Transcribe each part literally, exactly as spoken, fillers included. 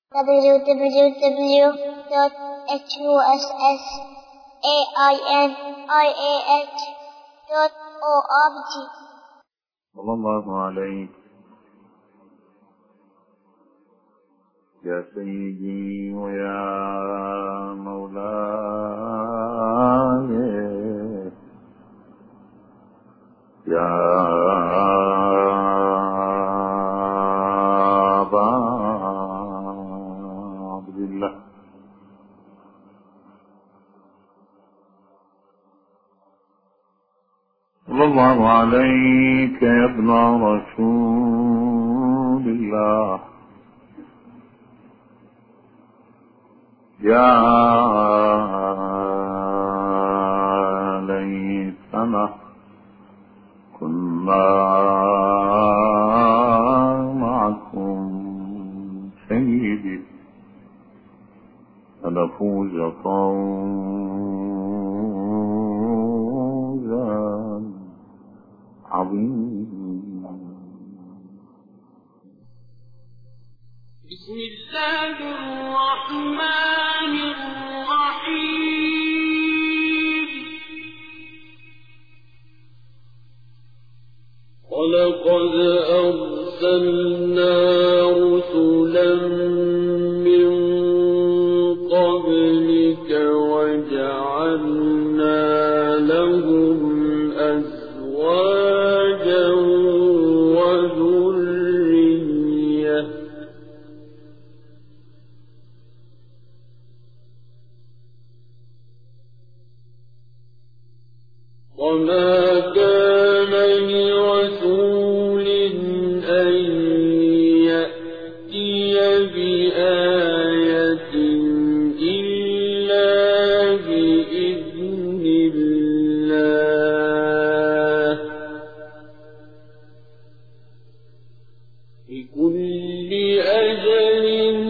w w w dot h u s s a i n i a h dot org. صلى الله عليك يا سيدي ويا مولاي يا أبا عبد الله صلى الله عليك يا ابن رسول الله يا ليتنا كنا معكم سيدي فنفوز فوزا عظيما. بسم الله الرحمن الرحيم. ولقد أرسلنا رسلا من قبلك وجعلنا لهم أزواجا وذرية وما كان لرسول أن يأتي بآية إلا بإذن الله لكل أجل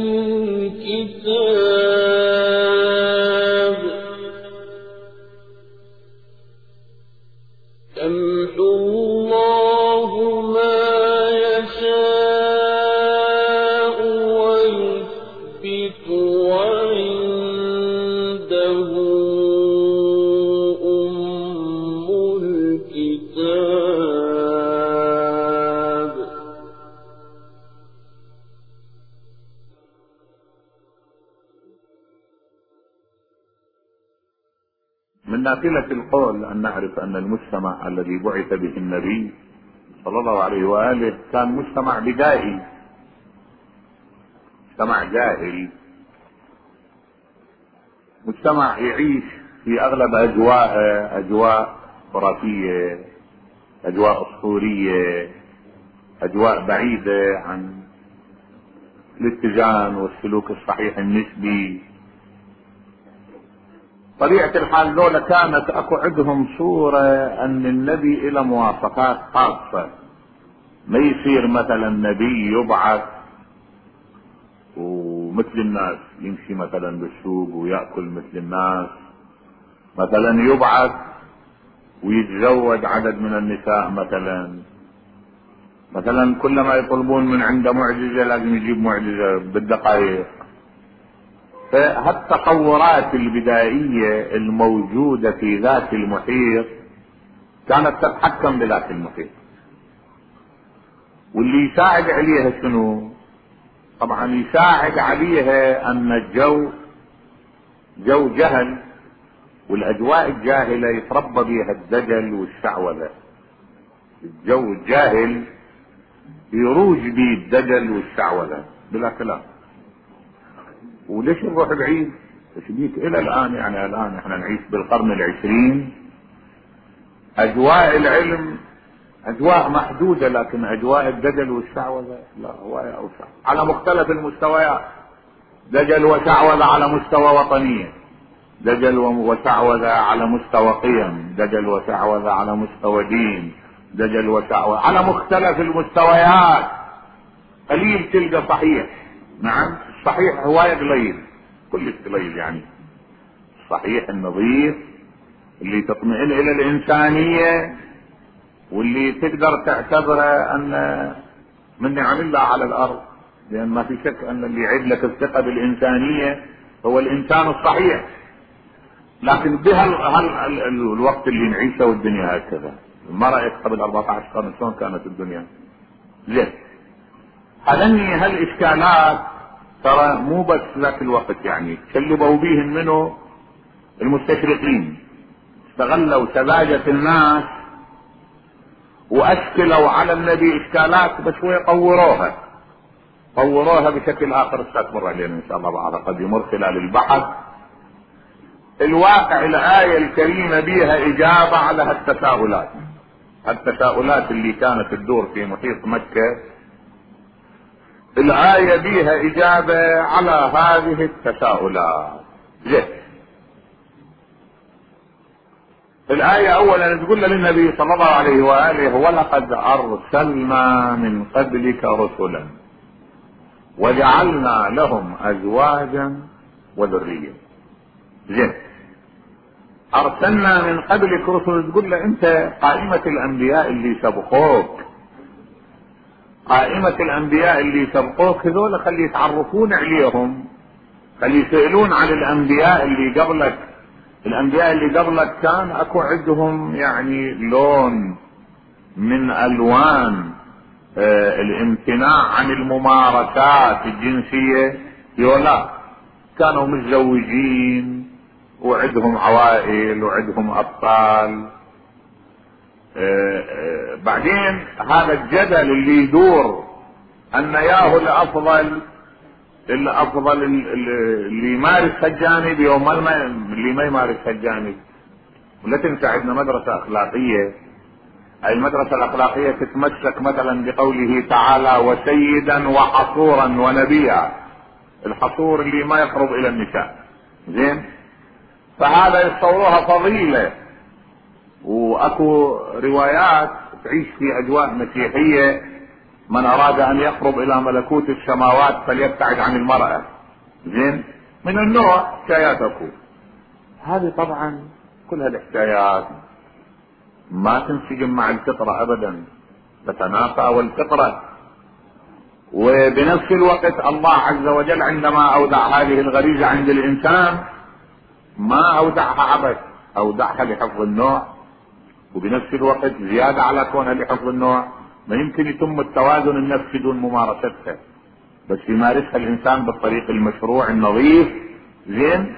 كتاب يمحو الله ما يشاء ويثبت وعنده أم الكتاب. من نافلة القول أن نعرف أن المجتمع الذي بعث به النبي صلى الله عليه وآله كان مجتمع بدائي، مجتمع جاهلي، مجتمع يعيش في أغلب أجواء أجواء خرافية، أجواء أسطورية، أجواء بعيدة عن الاتجان والسلوك الصحيح النسبي. طبيعة الحال دولة كانت اكو عندهم صورة ان النبي له مواصفات خاصة، ما يصير مثلا نبي يبعث ومثل الناس يمشي مثلا بالسوق ويأكل مثل الناس، مثلا يبعث ويتزوج عدد من النساء، مثلا مثلا كلما يطلبون من عنده معجزة لازم يجيب معجزة بالدقائق. فهالتطورات البدائية الموجودة في ذات المحيط كانت تتحكم بذات المحيط، واللي يساعد عليها شنو؟ طبعا يساعد عليها ان الجو جو جهل، والاجواء الجاهلة يتربى بها الدجل والشعوذة. الجو الجاهل يروج به الدجل والشعوذة بلا كلام. وليش نروح بعيد؟ تشبيك الى الان، يعني الان احنا نعيش بالقرن العشرين، اجواء العلم اجواء محدودة، لكن اجواء الدجل والشعوذة لا، هواية اوسع على مختلف المستويات. دجل وشعوذة على مستوى وطنية، دجل وشعوذة على مستوى قيم، دجل وشعوذة على مستوى دين، دجل وشعوذة على مختلف المستويات. قليل تلقى صحيح، نعم الصحيح هواية قليل، كلش قليل يعني. الصحيح النظيف اللي تطمئن الى الانسانية واللي تقدر تعتبره ان من نعم الله على الارض لأن ما في شك أن اللي يعيد لك الثقة بالإنسانية هو الإنسان الصحيح. لكن بهالوقت اللي نعيشه والدنيا هكذا، ما رأيك قبل أربعة عشر قرن شلون كانت الدنيا؟ زين، هذني هالإشكالات ترى مو بس ذاك الوقت يعني شلبوا بيهم منه المستشرقين، استغلوا سذاجة الناس وأشكلوا على النبي إشكالات بشوية طوروها طوروها بشكل آخر ستمر علينا إن شاء الله بعد قد يمر خلال البحث. الواقع الآية الكريمة بها إجابة على هالتساؤلات التساؤلات اللي كانت تدور في محيط مكة. الآية بها إجابة على هذه التساؤلات. ليه؟ الآية أولا تقول للنبي صلى الله عليه وآله: ولقد أرسلنا من قبلك رسلا وجعلنا لهم أزواجا وذرية. زين، أرسلنا من قبلك رسل، تقول له أنت قائمة الأنبياء اللي سبقوك قائمة الأنبياء اللي سبقوك هذول خلي يتعرفون عليهم، خلي يسألون عن الأنبياء اللي قبلك. الأنبياء اللي قبلك كان أكو عندهم يعني لون من ألوان آه الامتناع عن الممارسات الجنسية، يولا كانوا متزوجين وعندهم عوائل وعندهم أطفال. آه آه بعدين هذا الجدل اللي يدور أن ياهو الأفضل الأفضل اللي يمارس هالجانب يوم اللي ما يمارس هالجانب. ولا تنسى عندنا مدرسة أخلاقية، أي المدرسة الأخلاقية تتمسك مثلا بقوله تعالى: وسيدا وحصورا ونبيا. الحصور اللي ما يقرب إلى النساء. زين، فهذا يتصوروها فضيلة، وأكو روايات تعيش في أجواء مسيحية: من أراد أن يقرب إلى ملكوت السماوات فليبتعد عن المرأة. زين، من النوع حكايات أكو. هذه طبعا كل هالحكايات ما تنسجم مع الفطرة أبدا، تتنافى والفطرة. وبنفس الوقت الله عز وجل عندما أودع هذه الغريزة عند الإنسان ما أودعها عبث، أودعها لحفظ النوع، وبنفس الوقت زيادة على كونها لحفظ النوع ما يمكن يتم التوازن النفسي دون ممارستها، بس يمارسها الإنسان بالطريق المشروع النظيف. زين،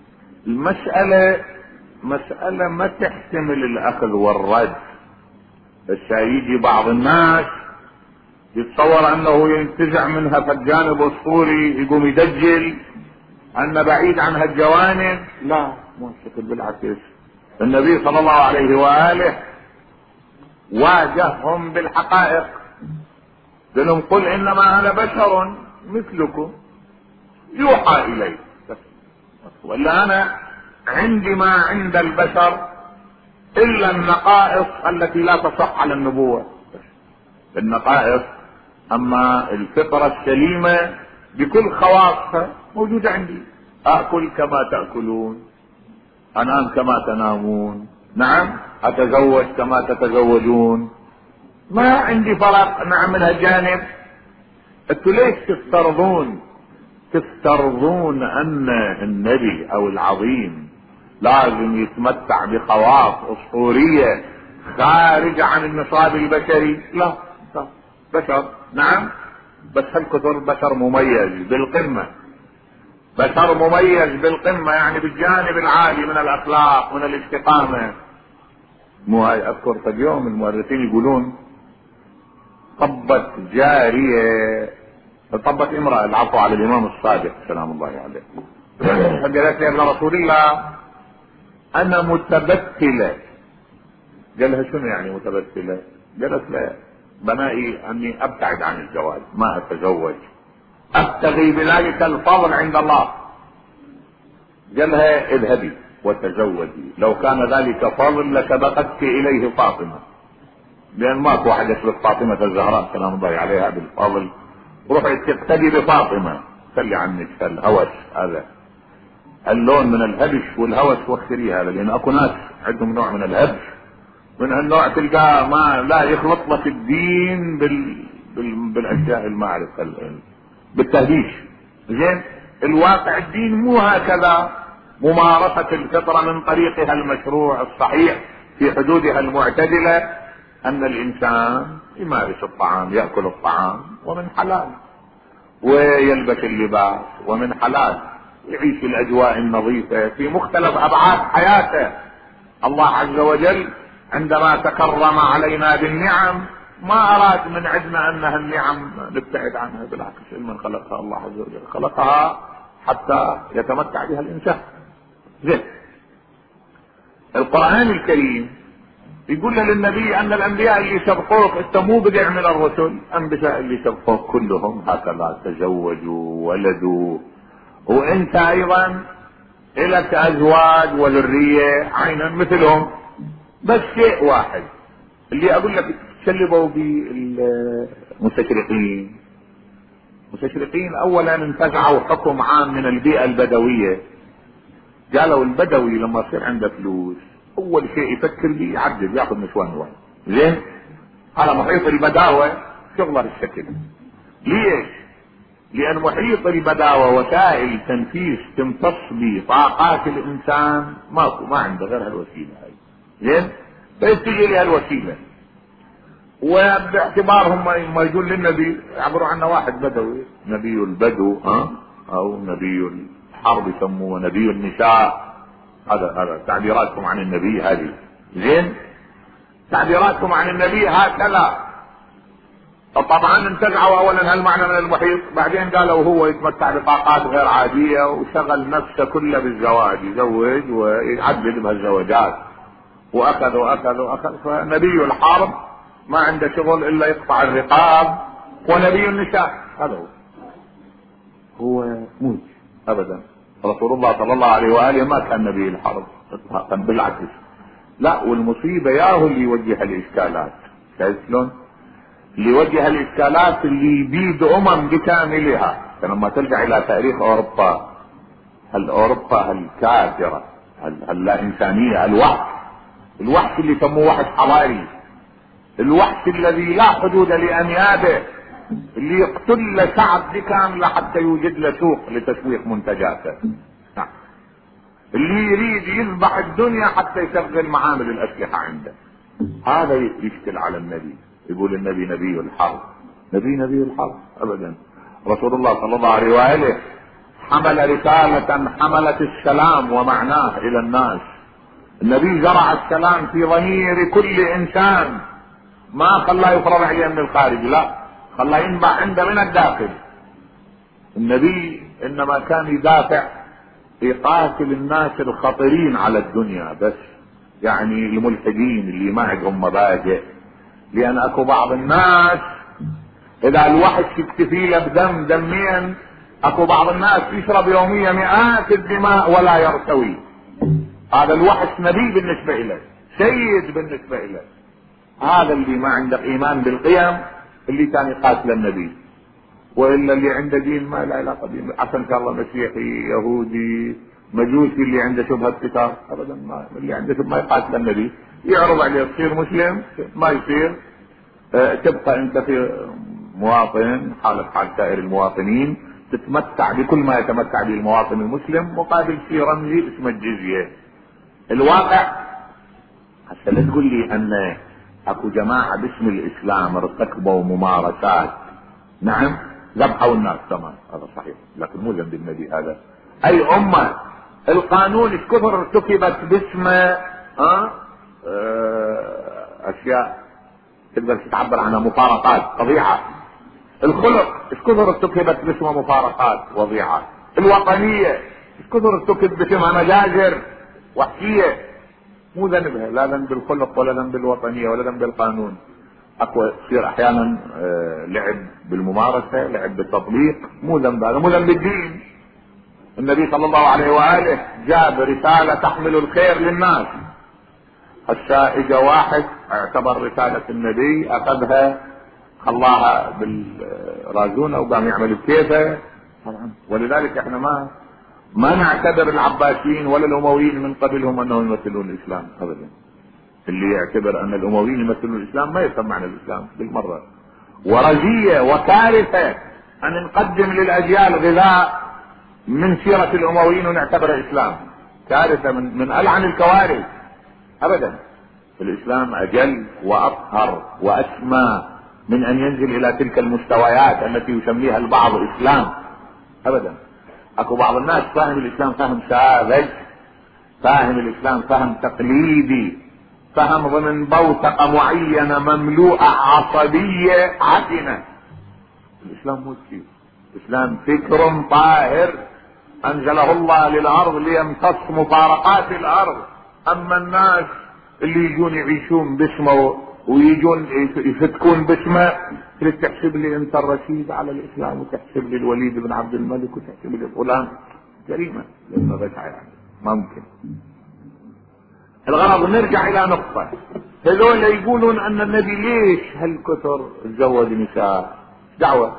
المسألة مسألة ما تحتمل الأخذ والرد. بس يجي بعض الناس يتصور أنه ينتزع منها في الجانب الصوري، يقوم يدجل أن بعيد عن هالجوانب. لا، مو الشكل، بالعكس. النبي صلى الله عليه وآله واجههم بالحقائق، قال لهم: قل إنما أنا بشر مثلكم يوحى إلي، ولا أنا عندي ما عند البشر إلا النقائص التي لا تصح على النبوة. النقائص، أما الفطرة السليمة بكل خواصها موجودة عندي. أكل كما تأكلون، أنام كما تنامون، نعم، أتزوج كما تتزوجون، ما عندي فرق. نعم، من هالجانب. انتوا ليش تفترضون تفترضون أن النبي أو العظيم لازم يتمتع بخواص أسطورية خارجة عن النصاب البشري؟ لا، بشر، نعم، بس هالكثر بشر مميز بالقمة، بشر مميز بالقمة، يعني بالجانب العالي من الأخلاق، من الاستقامة. مو هاي أذكر في اليوم المؤرخين يقولون: طبت جارية طبت امرأة، العفو، على الإمام الصادق سلام الله عليه، فقالت يا ابن رسول الله أنا متبتلة. قال لها: شنو يعني متبتلة؟ قالت: لا، بنائي أني أبتعد عن الزواج، ما أتزوج، أبتغي بذلك الفضل عند الله. قال لها: اذهبي وتزوجي، لو كان ذلك فضل لسبقتك إليه فاطمة، لأن ماكو واحد يسبق فاطمة الزهراء سلام الله عليها بالفضل. روحي تقتدي بفاطمة، خلي عنك الهوس، هذا اللون من الهبش والهوس وخري هذا، لأن أكو ناس عندهم نوع من الهبش، من هالنوع تلقاه ما لا يخلط لك الدين بال... بال... بالأشياء المعرفة بالتهديش. زين الواقع الدين مو هكذا، ممارسة الفطرة من طريقها المشروع الصحيح في حدودها المعتدلة، ان الانسان يمارس الطعام، يأكل الطعام ومن حلال، ويلبس اللباس ومن حلال، يعيش الاجواء النظيفة في مختلف ابعاد حياته. الله عز وجل عندما تكرم علينا بالنعم ما اراد من عندنا انها النعم نبتعد عنها، بالعكس من خلقها الله عز وجل خلقها حتى يتمتع بها الانسان. زين القرآن الكريم يقول للنبي ان الانبياء اللي سبقوك انت مو بدع من الرسل، الانبياء اللي سبقوك كلهم هكذا تزوجوا ولدوا، وانت ايضا لك ازواج وذرية عينا مثلهم، بس شيء واحد اللي اقول لك تشلبوا بالمستشرقين. المستشرقين اولا انتزعوا حكم عام من البيئة البدوية، قالوا البدوي لما يصير عنده فلوس اول شيء يفكر به يعدل ياخذ نسوان واحد. زين على محيط البداوة شغله الشكل. ليش؟ لان محيط البداوة وسائل تنفيذ تمتص بطاقات الانسان ماكو، ما عنده غير هالوسيلة هاي. زين بس تجي لي هالوسيلة، وباعتبارهم ما يقول للنبي يعبروا عنه واحد بدوي، نبي البدو ها او نبي الحرب يسموه نبي النساء. هذا هذا تعبيراتكم عن النبي هذه. زين تعبيراتكم عن النبي هكذا. طبعا انتزعوا اولا هالمعنى من المحيط، بعدين قالوا هو يتمتع بطاقات غير عادية وشغل نفسه كله بالزواج، يزوج ويعدل بهالزواجات، واخذ واخذ واخذ. فنبي الحرب ما عنده شغل الا يقطع الرقاب، ونبي النساء هذا هو. هو موج ابدا. رسول الله صلى الله عليه واله ما كان نبي الحرب اطلاقا، بالعكس. لا والمصيبه ياهو اللي يوجه الاشكالات. شايف شلون؟ اللي يوجه الاشكالات اللي يبيد امم بكاملها. لما ترجع الى تاريخ اوروبا، هل اوروبا الكافره اللا انسانيه، الوحش الوحش اللي يسموه وحش حضاري، الوحش الذي لا حدود لانيابه، اللي يقتل شعب بكامله حتى يوجد له سوق لتسويق منتجاته، اللي يريد يذبح الدنيا حتى يشغل معامل الاسلحه عنده. هذا يشكل على النبي، يقول النبي نبي الحرب. نبي نبي الحرب ابدا. رسول الله صلى الله عليه واله حمل رسالة حملت السلام ومعناه الى الناس. النبي زرع السلام في ضمير كل انسان، ما خلاه يفرض عليه من الخارج، لا خلاه ينبع عنده من الداخل. النبي انما كان يدافع يقاتل الناس الخطرين على الدنيا بس، يعني الملحدين اللي ما عندهم مبادئ. لان اكو بعض الناس اذا الوحش يكتفي له بدم دمين، اكو بعض الناس يشرب يوميا مئات الدماء ولا يرتوي. هذا الوحش نبي بالنسبة له، سيد بالنسبة له. هذا اللي ما عنده ايمان بالقيم اللي كان يقاتل النبي، والا اللي عنده دين ما له علاقه به. عشان ان شاء الله مسيحي يهودي مجوسي اللي عنده شبهه كتاب ابدا، ما اللي عنده شبهه ما يقاتل النبي، يعرض عليه تصير مسلم ما يصير. اه تبقى انت في مواطن حالك حال سائر المواطنين، تتمتع بكل ما يتمتع به المواطن المسلم مقابل شيء رمزي اسمه الجزيه. الواقع حتى لا تقول لي ان اكو جماعه باسم الاسلام ارتكبوا ممارسات، نعم ذبحوا الناس تمام هذا صحيح، لكن مو ذنب النبي هذا. اي امه القانون ايش كثر ارتكبت باسم ها اشياء تقدر تتعبر عنها مفارقات وضيعه. الخلق ايش كثر ارتكبت باسم مفارقات وضيعه. الوطنيه ايش كثر ارتكبت باسمها مجازر وحشيه. مو ذنبها، لا ذنب الخلق ولا ذنب الوطنيه ولا ذنب القانون. اكو تصير احيانا آه لعب بالممارسه، لعب بالتطبيق، مو ذنب هذا، مو ذنب الدين. النبي صلى الله عليه واله جاب رساله تحمل الخير للناس. هسه اجا واحد اعتبر رساله النبي اخذها خلاها بالرازونه وقام يعمل بكيفه طبعا. ولذلك احنا ما ما نعتبر العباسيين ولا الامويين من قبلهم انهم يمثلون الاسلام ابدا. اللي يعتبر ان الامويين يمثلون الاسلام ما يفهم معنى الاسلام بالمره، ورزيه وكارثه ان نقدم للاجيال غذاء من سيرة الامويين ونعتبره اسلام. كارثة من, من العن الكوارث. ابدا، الاسلام اجل واطهر واسمى من ان ينزل الى تلك المستويات التي يسميها البعض اسلام. ابدا. اكو بعض الناس فاهم الاسلام فهم ساذج، فاهم الاسلام فهم تقليدي، فهم ضمن بوتقة معينة مملوءة عصبية عفنة. الاسلام مو شيء. الاسلام فكر طاهر انزله الله للارض ليمتص مفارقات الارض. اما الناس اللي يجون يعيشون باسمه ويجون يفتكون باسمه، تحسب لي انت الرشيد على الاسلام وتحسب لي الوليد بن عبد الملك وتحسب لي فلان، جريمة لما بشع يعني ممكن. الغرض نرجع الى نقطة، هذول يقولون ان النبي ليش هالكثر تزوج نساء؟ دعوة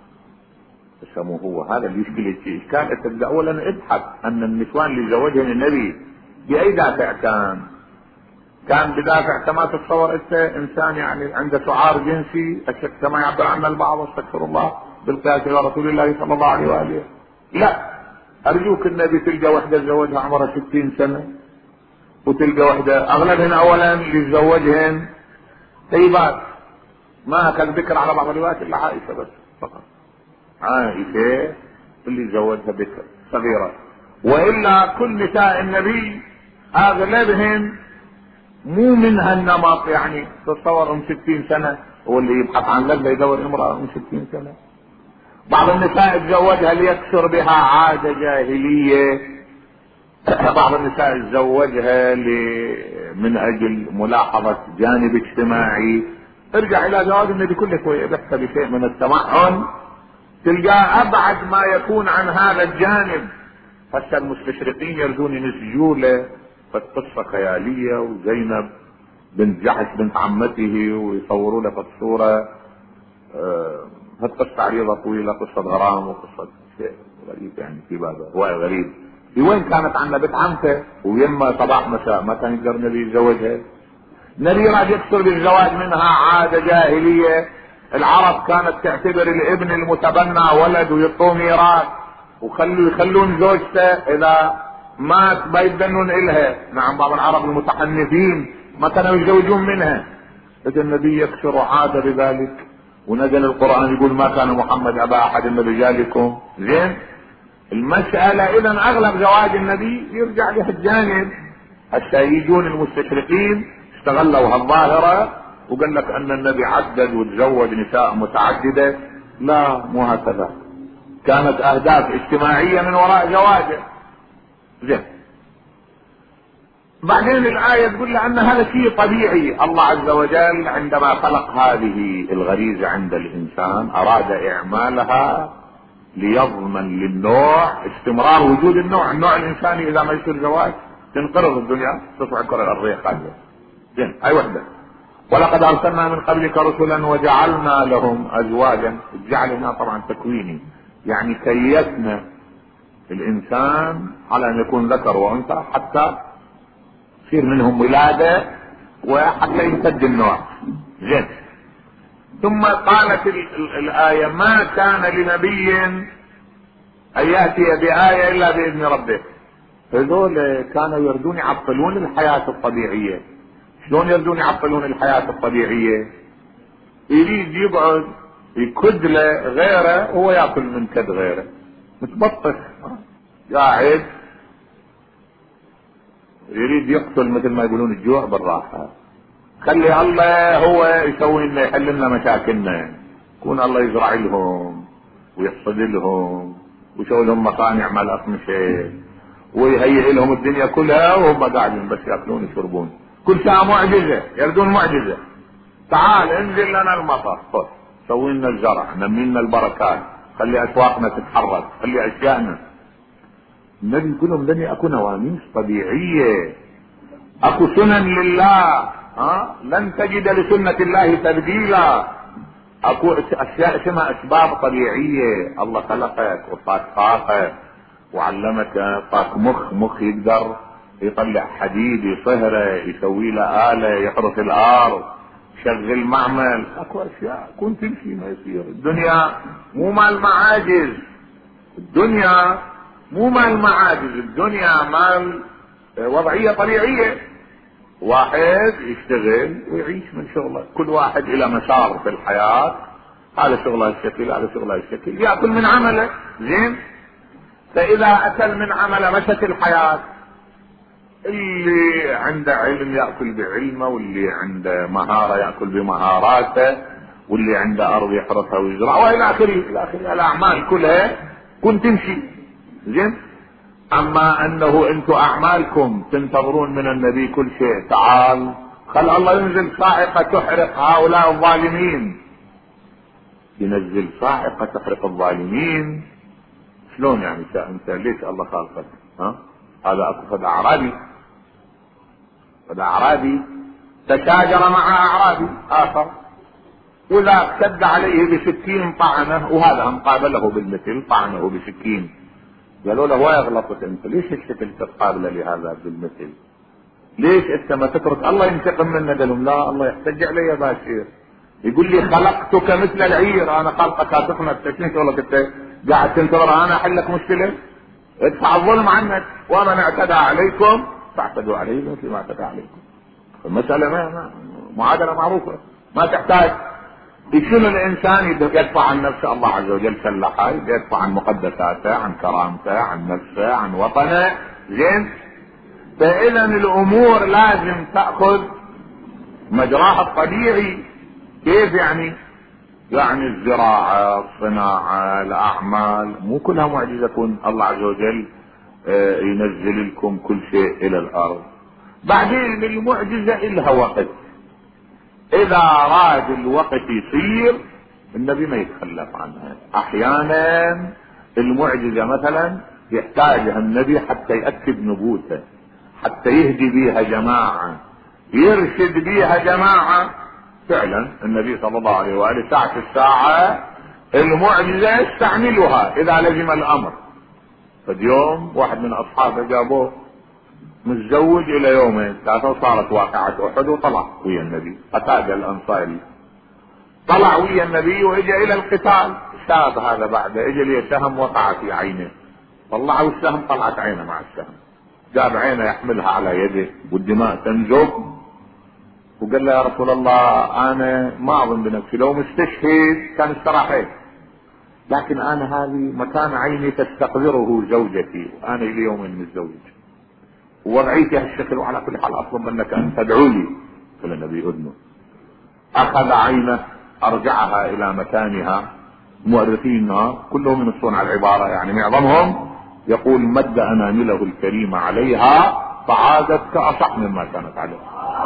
سموه هو هذا اللي يشكل الاشكال. تبدا اولا ابحث ان النسوان اللي زوجهن النبي باي دافع كان؟ كان بدافع كما تتصور انت انسان يعني عنده سعار جنسي كما يعبر عنه البعض، استغفر الله، بالقياس الى رسول الله صلى الله عليه واله. لا، ارجوك النبي تلقى وحده تزوجها عمرها ستين سنه، وتلقى وحده اغلبهن اولا اللي تزوجهن طيبات، ما كان ذكر على بعض الروايات الا عائشه بس فقط. عائشه اللي زوجها بكر صغيره، والا كل نساء النبي اغلبهن مو من هالنمط. يعني تتصور ام ستين سنه هو اللي يبحث عن لذة يدور امرأة ام ستين سنه. بعض النساء تزوجها ليكثر بها عادة جاهلية، بعض النساء تزوجها من اجل ملاحظة جانب اجتماعي. ارجع الى زواج النبي كله شوية بحث بشيء من التمعن، تلقاه ابعد ما يكون عن هذا الجانب. هسه المستشرقين يرجون ينسجوا له فالقصة خيالية، وزينب بنت جحش بنت عمته ويصوروا له الصورة. آه هالقصة عريضة طويلة، قصة غرام وقصة شيء غريب يعني في بابه هو غريب. في وين كانت عنا بنت عمته ويما صباح مساء ما كان يقدر النبي يتزوجها. النبي راح يكثر بالزواج منها عادة جاهلية. العرب كانت تعتبر الابن المتبنى ولد ويعطوه ميراث، وخلوا يخلون زوجته اذا مات ما يتبنون الها. نعم بعض العرب المتحنفين ما كانوا يتزوجون منها. اذا النبي يكثر عادة بذلك، ونزل القرآن يقول ما كان محمد ابا احد من رجالكم. زين المسألة اذا اغلب زواج النبي يرجع له الجانب. حتى يجون المستشرقين استغلوا هالظاهرة وقال لك ان النبي عدد وتزوج نساء متعددة. لا، مو هكذا، كانت اهداف اجتماعية من وراء زواجه. زين بعدين الآية تقول لأن هذا شيء طبيعي. الله عز وجل عندما خلق هذه الغريزة عند الإنسان أراد إعمالها ليضمن للنوع استمرار وجود النوع. النوع الإنساني إذا ما يصير زواج تنقرض الدنيا، تصبح الكرة الأرضية خالية. زين أي وحدة. ولقد أرسلنا من قبلك رسلا وجعلنا لهم أزواجا. الجعل هنا طبعا تكويني، يعني كيفنا الإنسان على أن يكون ذكر وأنثى حتى يصير منهم ولادة وحتى يمتد النوع. زين ثم قالت الآية ما كان لنبي أن يأتي بآية إلا بإذن ربه. هذول كانوا يردون يعطلون الحياة الطبيعية. شلون يردون يعطلون الحياة الطبيعية؟ يريد يقعد يكد له غيره هو يأكل من كد غيره، متبطش قاعد يريد يقتل مثل ما يقولون الجوع بالراحة. خلي الله هو يسوي لنا يحل لنا مشاكلنا. يكون الله يزرع لهم ويحصد لهم ويسوي لهم مصانع مال أقمشة ويهيئ لهم الدنيا كلها وهم قاعدين بس يأكلون يشربون. كل ساعة معجزة، يردون معجزة. تعال انزل لنا المطر، خذ سوي لنا الزرع، نمي لنا البركات، خلي أسواقنا تتحرك، خلي أشياءنا. النبي يقول لهم لن اكو نواميس طبيعية، اكو سنن لله. ها لن تجد لسنة الله تبديلا. اكو اشياء اسمها اسباب طبيعية. الله خلقك وطاك طاقة وعلمك طاك مخ، مخ يقدر يطلع حديد يصهره يسوي له آلة يحرث الارض شغل معمل، اكو اشياء كنت تمشي ما يصير. الدنيا مو مال معاجز، الدنيا مو مال معاجز، الدنيا مال وضعية طبيعية. واحد يشتغل ويعيش من شغله، كل واحد الى مسار في الحياة، هذا شغله الشكل، هذا شغله الشكل، يأكل من عمله. زين، فاذا اكل من عمله مشت الحياة. اللي عنده علم يأكل بعلمه، واللي عنده مهارة يأكل بمهاراته، واللي عنده ارض يحرثها ويزرع، والى اخره الى اخره. الاعمال كلها كنت تمشي. زين، اما انه انتم اعمالكم تنتظرون من النبي كل شيء، تعال خل الله ينزل صاعقة تحرق هؤلاء الظالمين، ينزل صاعقة تحرق الظالمين. شلون يعني انت ليش الله خالقك؟ ها، هذا اكو فد اعرابي، فد اعرابي تشاجر مع اعرابي اخر، وذاك سد عليه بسكين طعنه، وهذا هم قابله بالمثل طعنه بسكين. قالوا له ويغلطك انت، ليش الشكل تقابله لهذا بالمثل؟ ليش انت ما تترك الله ينتقم منا؟ قال لهم لا، الله يحتج علي يا باشير، يقول لي خلقتك مثل العير، انا خلقك هتقنع التشنيك، والله كنت قاعد تنتظر انا احلك مشكله؟ ادفع الظلم عنك، ومن اعتدى عليكم فاعتدوا عليه مثل ما اعتدى عليكم. المسألة ما, ما معادلة معروفة، ما تحتاج. شنو الانسان يدفع عن نفسه؟ الله عز وجل سلحه يدفع عن مقدساته، عن كرامته، عن نفسه، عن وطنه. زين، فاذا الامور لازم تأخذ مجراها الطبيعي. كيف يعني؟ يعني الزراعة، الصناعة، الاعمال، مو كلها معجزة تكون الله عز وجل ينزل لكم كل شيء الى الارض. بعدين المعجزة الها وقت، اذا راد الوقت يصير النبي ما يتخلف عنها. احيانا المعجزة مثلا يحتاجها النبي حتى يأكد نبوته، حتى يهدي بيها جماعة، يرشد بيها جماعة. فعلا النبي صلى الله عليه وآله ساعة الساعة المعجزة يستعملها اذا لزم الامر. فاليوم واحد من اصحابه جابوه متزوج الى يومين ثلاثة، وصارت واقعة احد، وطلع ويا النبي. قتادة الانصاري طلع ويا النبي واجا الى القتال. شاب هذا بعده اجى لي سهم وقع في عينه، طلعوا السهم طلعت عينه مع السهم، جاب عينه يحملها على يده والدماء تنزب، وقال له يا رسول الله انا ما اظن بنفسي، لو مستشهد كان استراحيت، لكن انا هذه مكان عيني تستقذره زوجتي، وانا الى يوم متزوج ووضعيتي هالشكل، وعلى كل حال اطلب منك ان تدعو لي. قال النبي اذنه، اخذ عينه ارجعها الى مكانها. مؤرخينها كلهم ينصون على العبارة، يعني معظمهم يقول مد انامله الكريمة عليها فعادت كأصح مما كانت عليه.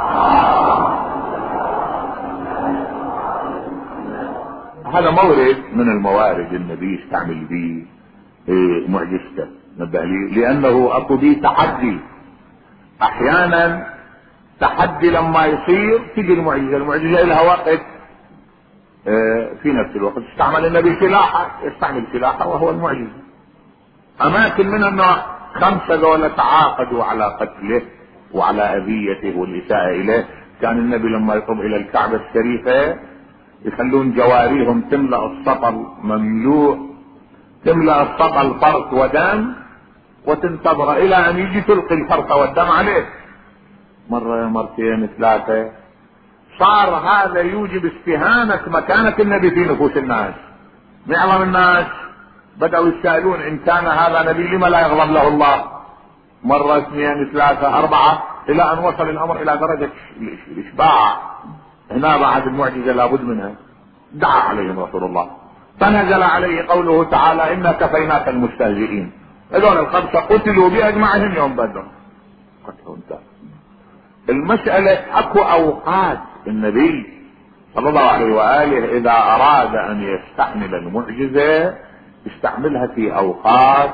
هذا مورد من الموارد النبي يستعمل به معجزته، نبه لي، لانه اكو به تحدي. احيانا تحدي لما يصير تجي المعجزة، المعجزة لها وقت. في نفس الوقت استعمل النبي سلاحه، يستعمل سلاحه وهو المعجزة. اماكن من النوع خمسة ذولا تعاقدوا على قتله وعلى اذيته والاساءة اليه. كان النبي لما يقوم الى الكعبة الشريفة يخلون جواريهم تملأ السطل مملوء، تملأ السطل فرث ودم، وتنتظر الى ان يجي تلقي الفرث والدم عليه. مرة مرتين ثلاثة، صار هذا يوجب استهانة مكانة النبي في نفوس الناس. معظم الناس بدأوا يسألون ان كان هذا نبي لما لا يغضب له الله. مرة اثنين ثلاثة أربعة، الى ان وصل الامر الى درجة الاشباع. هنا بعد المعجزة لابد منها. دعا عليهم رسول الله، فنزل عليه قوله تعالى إنا كفيناك المستهزئين. هذول الخمسة قتلوا بأجمعهم يوم بدر، قتلوا انتهى. المسألة اكو اوقات النبي صلى الله عليه وآله اذا اراد ان يستعمل المعجزة يستعملها في اوقات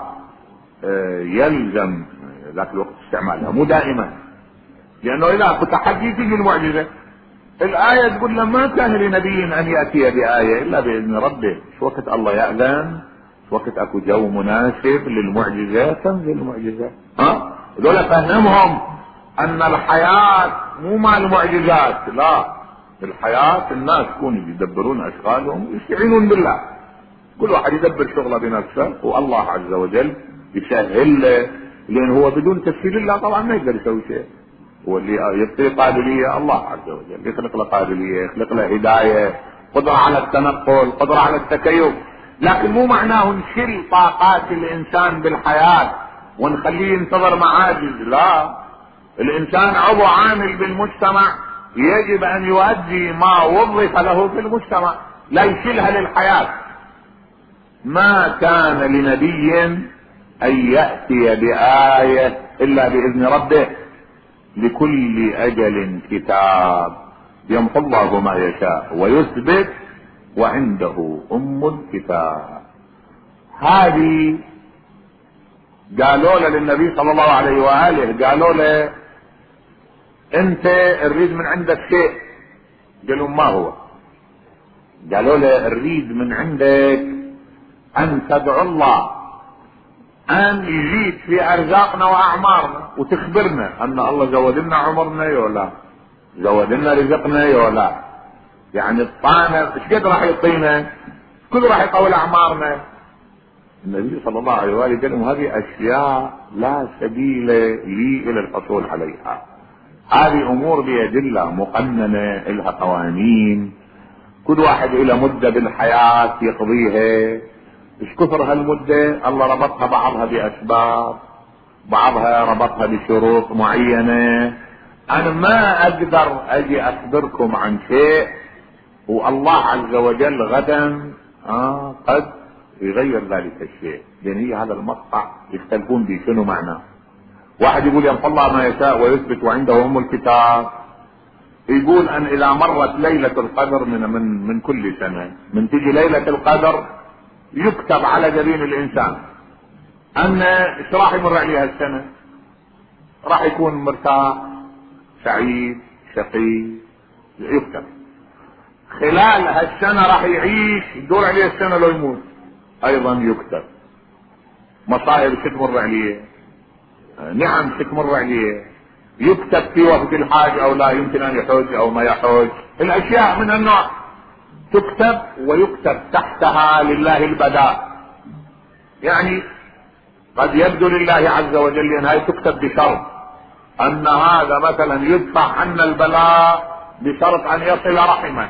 يلزم ذاك الوقت استعمالها، مو دائما، لانه اذا اكو تحدي تجي المعجزة. الآية تقول لما كان لنبي ان يأتي بآية الا بإذن ربه. شو وقت الله يأذن، شو وقت اكو جو مناسب للمعجزة تنزل المعجزة. ها دول فهمهم ان الحياة مو مال معجزات، لا، بالحياة الناس يكونوا يدبرون اشغالهم يستعينون بالله، كل واحد يدبر شغله بنفسه والله عز وجل يسهل له، لان هو بدون تسهيل الله طبعا ما يقدر يسوي شيء. هو اللي يعطيه قابليه الله عز وجل، يخلق له قابليه، يخلق له هدايه، قدره على التنقل، قدره على التكيف، لكن مو معناه نشيل طاقات الانسان بالحياه ونخليه ينتظر معاجز، لا، الانسان عضو عامل بالمجتمع يجب ان يؤدي ما وظف له في المجتمع، لا يشيلها للحياه. ما كان لنبي ان ياتي بايه الا باذن ربه، لكل اجل كتاب يمحو الله ما يشاء ويثبت وعنده ام الكتاب. هذه قالوا له للنبي صلى الله عليه واله، قالوا له انت نريد من عندك شيء، قالوا ما هو؟ قالوا له نريد من عندك ان تدعو الله ان يزيد في ارزاقنا واعمارنا، وتخبرنا ان الله زود لنا عمرنا يولا، زود لنا رزقنا يولا، يعني الطانة ايش قد راح يعطينا، كل راح يطول اعمارنا. النبي صلى الله عليه وآله قال لهم هذه اشياء لا سبيل لي الى الحصول عليها، هذه امور بيد الله مقننة، لها قوانين، كل واحد الى مدة بالحياة يقضيها، ايش كثر هالمدة الله ربطها بعضها باسباب، بعضها ربطها بشروط معينة. انا ما اقدر اجي اخبركم عن شيء والله عز وجل غدا آه قد يغير ذلك الشيء، لان هي هذا المقطع يختلفون به شنو معناه. واحد يقول يمحو الله ما يشاء ويثبت وعنده ام الكتاب، يقول ان اذا مرت ليلة القدر من من من كل سنة، من تجي ليلة القدر يكتب على جبين الانسان ان ايش راح يمر عليها السنة، راح يكون مرتاح، سعيد، شقي، يكتب. خلال هالسنة راح يعيش يدور عليه السنة لو يموت ايضا يكتب. مصائب تمر عليه، نعم تمر عليه، يكتب في وقت الحاج او لا يمكن ان يحج او ما يحج، الاشياء من النوع تكتب، ويكتب تحتها لله البداء، يعني قد يبدو لله عز وجل ان هاي تكتب بشرط ان هذا مثلا يدفع عنا البلاء بشرط ان يصل رحمه،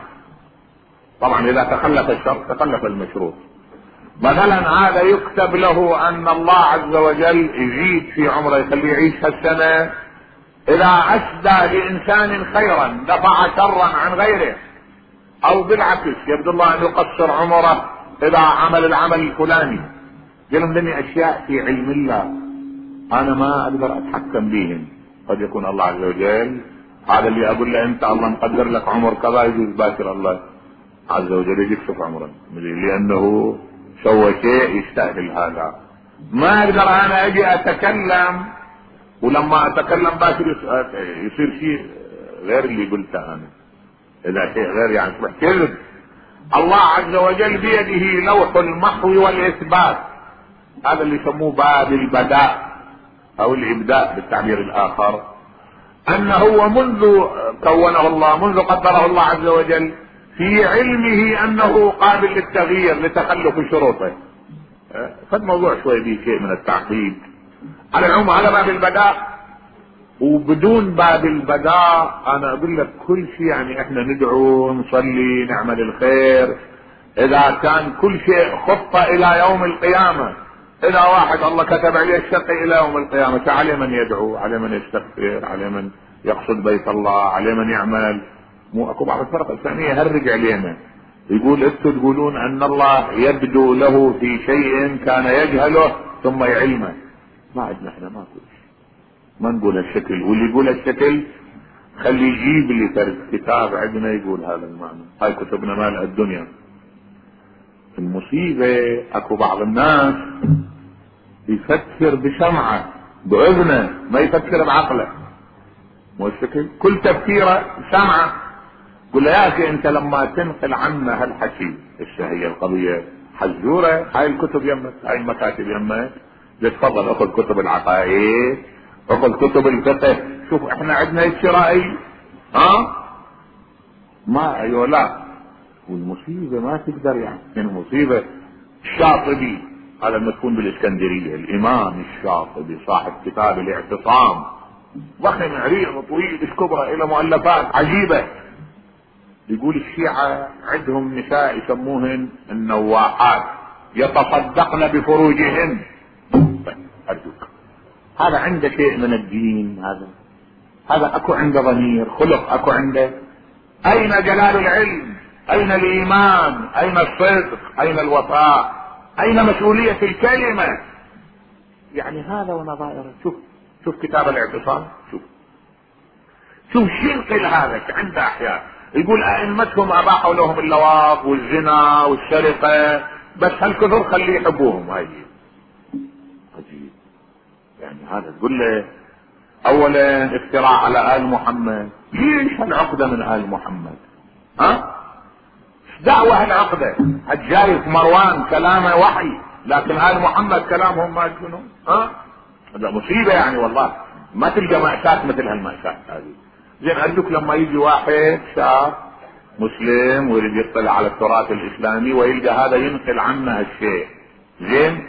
طبعا اذا تخلف الشرط تخلف المشروط. مثلا هذا يكتب له ان الله عز وجل يزيد في عمره، يخليه يعيش هالسنة، اذا اسدى لانسان خيرا دفع شرا عن غيره، او بالعكس يبدو الله ان يقصر عمره اذا عمل العمل الفلاني. قالوا لي اشياء في علم الله انا ما اقدر اتحكم بهم، قد يكون الله عز وجل هذا اللي اقول له انت الله مقدر لك عمر كذا، يجوز باكر الله عز وجل يجيك شوف عمرك لانه سوى شيء يستاهل هذا. ما اقدر انا اجي اتكلم ولما اتكلم باكر يصير شيء غير اللي قلته انا، اذا شيء غير يعني يصبح كذب. الله عز وجل بيده لوح المحو والاثبات، هذا اللي يسموه باب البداء او الابداء بالتعبير الاخر، انه هو منذ كونه الله، منذ قدره الله عز وجل في علمه انه قابل للتغيير لتخلف شروطه. فد موضوع شوي به شيء من التعقيد. على العموم هذا باب البداء، وبدون باب البداء انا اقول لك كل شيء، يعني احنا ندعو نصلي نعمل الخير، اذا كان كل شيء خطة الى يوم القيامة، اذا واحد الله كتب عليه الشقي الى يوم القيامة، عليه من يدعو، عليه من يستغفر، عليه من يقصد بيت الله، عليه من يعمل. مو اكو بعض الفرق الثانية يهرج علينا يقول انتوا تقولون ان الله يبدو له في شيء كان يجهله ثم يعلمه، ما عندنا احنا ما نقول ما نقول هالشكل، واللي يقول هالشكل خلي يجيب لي فرد كتاب عندنا يقول هذا المعنى، هاي كتبنا مال الدنيا. المصيبة اكو بعض الناس يفكر بسمعه باذنه، ما يفكر بعقله، مو الشكل كل تفكيره سمعه. قل يا اخي انت لما تنقل عنا هالحكي، ايش هي القضية؟ حزورة، هاي الكتب يمك، هاي المكاتب يمك، تفضل اخذ كتب العقائد، اخذ كتب الفقه، شوف احنا عندنا الشرائي، ها ما ايوه لا. والمصيبة ما تقدر يعني المصيبة الشاطبي هذا المدفون بالاسكندرية، الامام الشاطبي صاحب كتاب الاعتصام، ضخم عريض طويل كبرى الى مؤلفات عجيبة، يقول الشيعة عندهم نساء يسموهن النواحات يتصدقن بفروجهن. أرجوك هذا عنده شيء من الدين؟ هذا هذا اكو عنده ضمير خلق؟ اكو عنده؟ اين جلال العلم؟ اين الايمان؟ اين الصدق؟ اين الوفاء؟ اين مسؤولية الكلمة؟ يعني هذا ونظائره. شوف شوف كتاب الاعتصام، شوف شوف شنقل هذا عنده احياء يقول ائمتهم اباحوا لهم اللواط والزنا والسرقة، بس هالكثر خليه يحبوهم. هاي عجيب يعني. هذا تقول له اولا افتراء على ال محمد. ليش هالعقدة من ال محمد؟ ها دعوة هالعقدة؟ الجاي في مروان كلامه وحي، لكن ال محمد كلامهم ما شنو؟ ها هذا مصيبة يعني والله. ما تلقى مأساة مثل هالمأساة هذه. زين ارجوك لما يجي واحد شاب مسلم ويريد يطلع على التراث الاسلامي ويلقى هذا ينقل عنا هالشيء، زين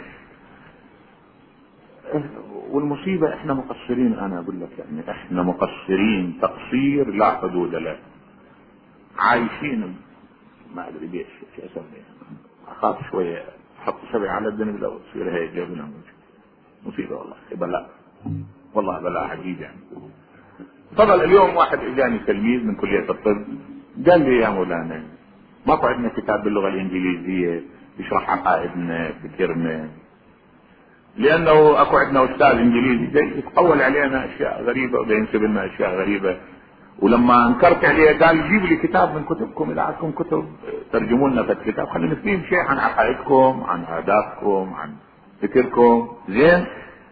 والمصيبة احنا مقصرين. انا اقول لك يعني احنا مقصرين تقصير لا حدود له. عايشين ما ادري ليش شو اسوي، اخاف شوية احط سبع على الدنيا لو تصير هيك جابنا مصيبة والله بلاء، والله بلاء عجيب يعني. فضل اليوم واحد اجاني تلميذ من كلية الطب قال لي يا مولانا ماكو عندنا كتاب باللغة الانجليزية يشرح عقائدنا فكرنا، لانه اكو عندنا استاذ انجليزي جاي يتقول علينا اشياء غريبة وينسب لنا اشياء غريبة، ولما انكرت عليه قال جيب لي كتاب من كتبكم، اذا عندكم كتب ترجموا لنا في الكتاب خلينا نفهم شيء عن عقائدكم عن عاداتكم عن فكركم. زين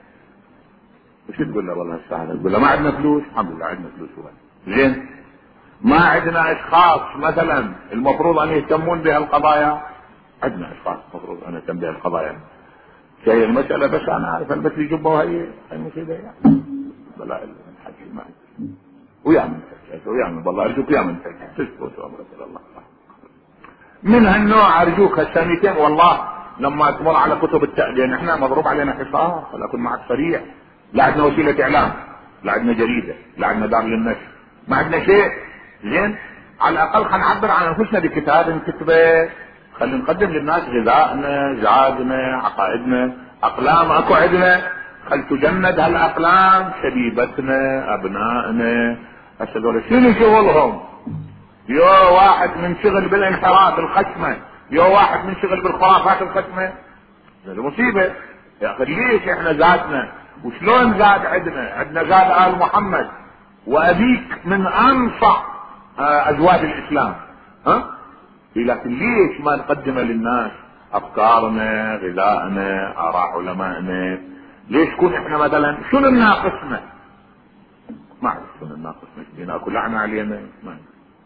وش تقول له والله السهل؟ تقول له ما عندنا فلوس؟ الحمد لله عندنا فلوس. زين ما عندنا اشخاص مثلا المفروض ان يهتمون بهالقضايا؟ عندنا اشخاص المفروض ان يهتم بهالقضايا. شيء المسألة بس انا عارف البس لي جبه وهي المصيبة يعني بلا الحكي ما ويا من ويا من والله ارجوك يا من تسكت امرك الى الله. من هالنوع ارجوك هالسنتين والله لما تمر على كتب التأدين احنا مضروب علينا حصار، خل اكون معك صريح. لا عندنا وسيلة اعلام، لا عندنا جريدة، لا عندنا دار للنشر، ما عندنا شيء. زين على الاقل خلينا نعبر عن انفسنا بكتاب نكتبه، خلينا نقدم للناس غذائنا زادنا عقائدنا. اقلام اكو عندنا، خل تجند هالاقلام شبيبتنا ابنائنا. هسه دول شنو شغلهم؟ يو واحد من شغل بالانحراف الخشمة، يو واحد من شغل بالخرافات الخشمة. هذه مصيبة يا اخي. ليش احنا زادنا؟ وشلون زاد عندنا؟ عندنا زاد آل محمد وابيك من انصح ازواج الاسلام. ها لكن ليش ما نقدم للناس افكارنا غذائنا اراء علمائنا؟ ليش كون احنا مثلا شنو ناقصنا؟ ما اعرف شنو ناقصنا، ناكل لعنة علينا ما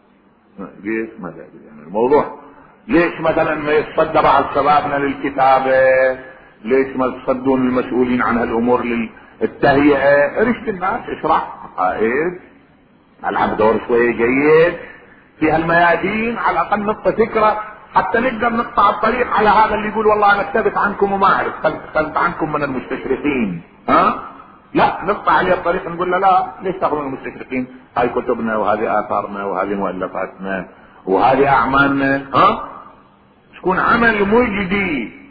ليش ما يعني الموضوع. ليش مثلا ما يتصدى بعض شبابنا للكتابة؟ ليش ما تصدون المسؤولين عن هالامور للتهيئة؟ رشد الناس اشرح عقائد، العب دور شوية جيد في هالميادين، على الاقل نقطة فكرة حتى نقدر نقطع الطريق على هذا اللي يقول والله انا اكتبت عنكم وما اعرف، خلت عنكم من المستشرقين. ها لا نقطع عليه الطريق نقول له لا ليش تاخذون المستشرقين؟ هاي كتبنا وهذه اثارنا وهذه مؤلفاتنا وهذه اعمالنا. ها تكون عمل مجدي.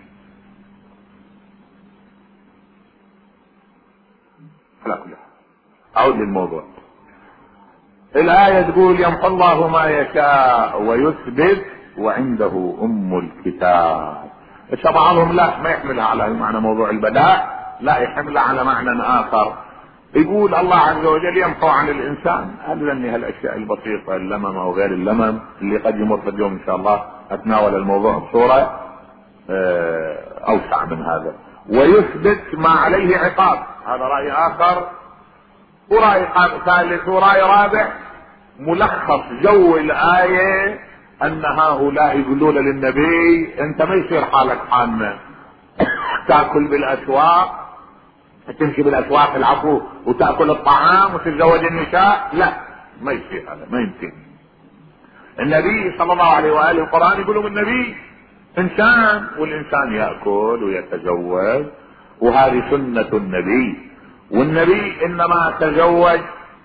على كل حال اعود للموضوع. الآية تقول يمحو الله ما يشاء ويثبت وعنده ام الكتاب. بس بعضهم لا ما يحملها على معنى موضوع البداء، لا يحملها على معنى اخر. يقول الله عز وجل يمحو عن الانسان هذني هالاشياء البسيطة اللمم او غير اللمم اللي قد يمر في اليوم ان شاء الله اتناول الموضوع بصورة اوسع من هذا. ويثبت ما عليه عقاب، هذا رأي اخر. ورأي ثالث ورأي رابع. ملخص جو الآية ان هؤلاء يقولون للنبي انت ما يصير حالك حالنا، تاكل بالاسواق، تمشي بالاسواق العفو وتاكل الطعام وتتزوج النساء، لا ما يصير هذا، ما يمكن. النبي صلى الله عليه وآله القرآن يقولوا النبي انسان، والانسان يأكل ويتزوج، وهذه سنة النبي. والنبي انما تزوج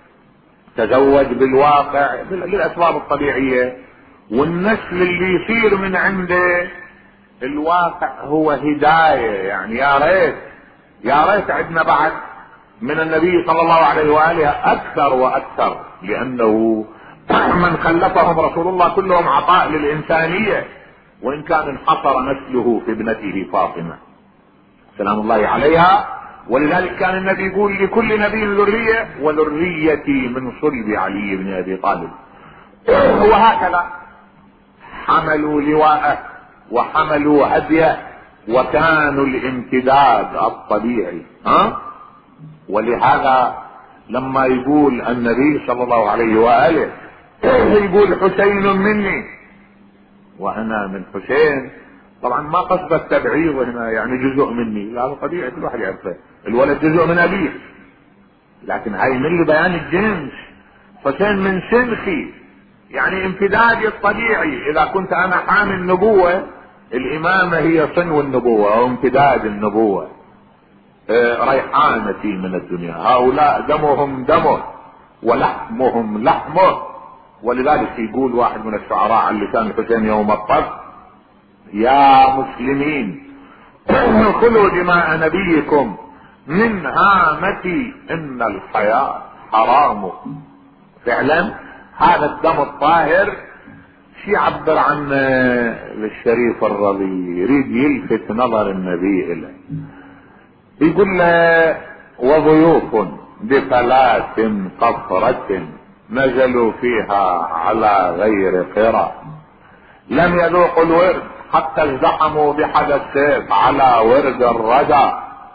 تزوج بالواقع للاسباب الطبيعية، والنسل اللي يصير من عنده الواقع هو هداية. يعني يا ريت يا ريت عندنا بعد من النبي صلى الله عليه وآله اكثر واكثر، لانه من خلفهم رسول الله كلهم عطاء للانسانية، وان كان انحصر نسله في ابنته فاطمة سلام الله عليها. ولذلك كان النبي يقول لكل نبي ذرية، وذريتي من صلب علي بن ابي طالب. وهكذا حملوا لواءه وحملوا هديه، وكانوا الامتداد الطبيعي. ها؟ ولهذا لما يقول النبي صلى الله عليه وآله يقول حسين مني وانا من حسين، طبعا ما قصد التبعيض هنا يعني جزء مني، لا طبيعي كل واحد يعرفه، الولد جزء من ابيه، لكن هاي من بيان الجنس. حسين من سنخي، يعني امتدادي الطبيعي. اذا كنت انا حامل نبوة، الامامة هي صنو النبوة او امتداد النبوة، اه ريحانتي من الدنيا. هؤلاء دمهم دمه ولحمهم لحمه. ولذلك يقول واحد من الشعراء عن لسان الحسين يوم الطف: يا مسلمين خذوا دماء نبيكم من هامتي ان الحياة حرام. فعلا هذا الدم الطاهر شي يعبر عن الشريف الرضي، يريد يلفت نظر النبي إليه. يقول له: وضيوف بفلاة قصرة نزلوا فيها على غير قرى، لم يذوقوا الورد حتى ازدحموا بحدى السيف على ورد الردى.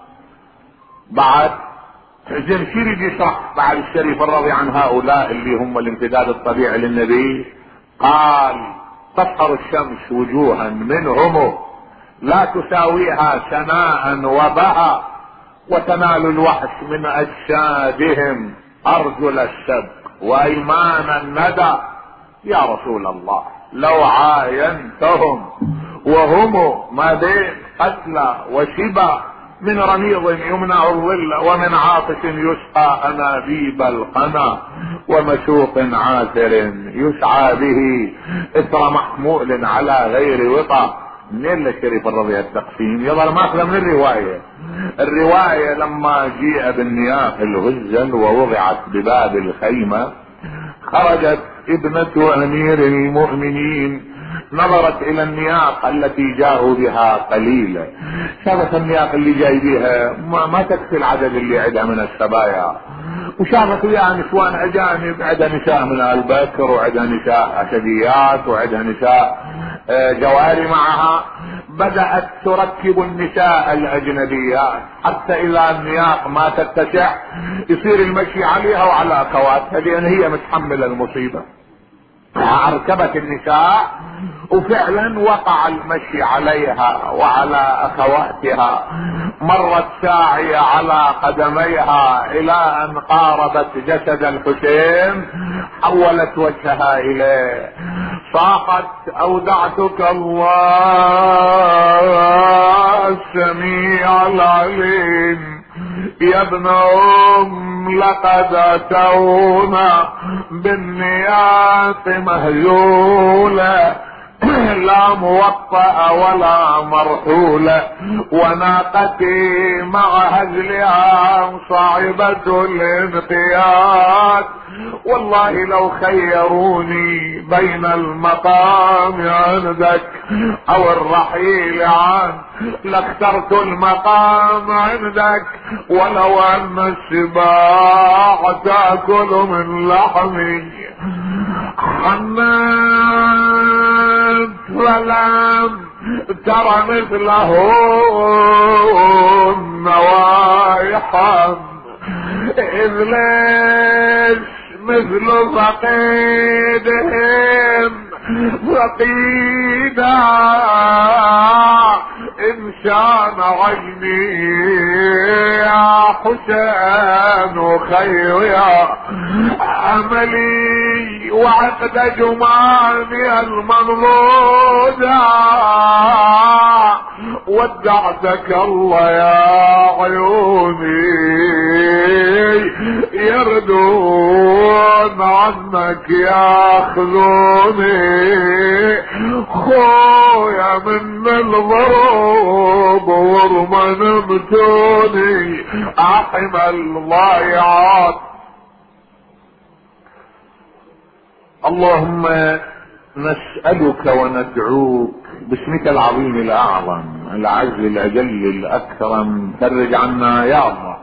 بعد جمشيري يشرح بعد الشريف الرضي عن هؤلاء اللي هم الامتداد الطبيعي للنبي، قال: تسحر الشمس وجوها منهم لا تساويها سناء وبها، وتنال الوحش من اجسادهم ارجل السبق وايمان الندى. يا رسول الله لو عاينتهم وهم ما بين قتلى وشبا، من رميض يمنع الظل ومن عاطش يسقى انابيب القنا، ومشوق عاثر يسعى به اثر محمول على غير وطا. منين الشريف الرضي التقسيم؟ يظهر ماخذ من الرواية. الرواية لما جيء بالنياق الغزل ووضعت بباب الخيمة، خرجت ابنة امير المؤمنين، نظرت الى النياق التي جاءوا بها قليلة، شافت النياق اللي جاي بها ما, ما تكفي العدد اللي عندها من السبايا، وشافت وياها نسوان اجانب، عندها نساء من ال بكر، وعندها نساء اسديات، وعندها نساء جواري معها. بدأت تركب النساء الاجنبيات حتى اذا النياق ما تتسع يصير المشي عليها وعلى اخواتها، لان هي متحملة المصيبة. اركبت النساء وفعلا وقع المشي عليها وعلى اخواتها. مرت ساعية على قدميها الى ان قاربت جسد الحسين، حولت وجهها اليه، صاحت: اودعتك الله السميع العليم يا ابن ام، لقد اتونا بالنياط مهزولا، لا موطأ ولا مرحولة، وناقتي مع هزلها صعبة الانقياد. والله لو خيروني بين المقام عندك او الرحيل عنك لاخترت المقام عندك، ولو ان السباع تاكل من لحمي. حمد فلم ترى مثله النوايحا، إذ ليش مثل فقيدهم فقيدا، إن شان عيني يا حسين خير يا أملي، وعقد جماني المنضودة ودعتك الله يا عيوني يردون عنك ياخذوني خويا من الضروب ورمن بتوني احم الضيعات. اللهم نسألك وندعوك باسمك العظيم الأعظم العز الأجل الأكرم، فرج عنا يا الله،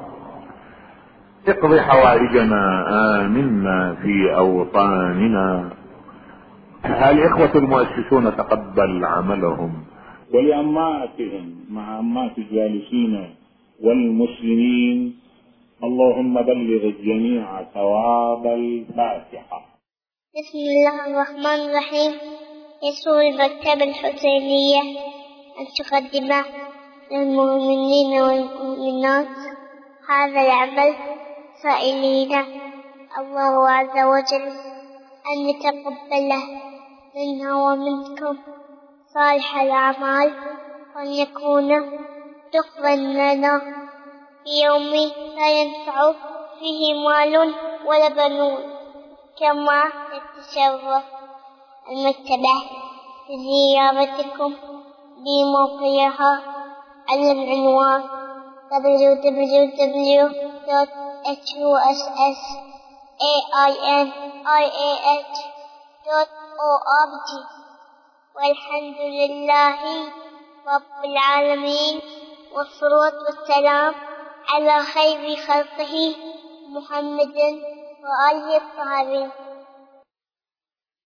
اقض حوائجنا، آمنا في أوطاننا. الإخوة المؤسسون تقبل عملهم، ولأماتهم مع أمات الجالسين والمسلمين. اللهم بلغ الجميع ثواب الفاتحة. بسم الله الرحمن الرحيم. يسر المكتبة الحسينية أن تقدم للمؤمنين والمؤمنات هذا العمل، سائلين الله عز وجل أن يتقبله منا ومنكم صالح الأعمال، وأن يكون تقبل لنا في يوم لا ينفع فيه مال ولا بنون. كما تتشرف المكتبة بزيارتكم بموقعها على العنوان دبليو دبليو دبليو دوت اتش يو اس اس اي اي ان اي اي اتش دوت او ار جي. والحمد لله رب العالمين، والصلاة والسلام على خير خلقه محمد وآله الطاهرين.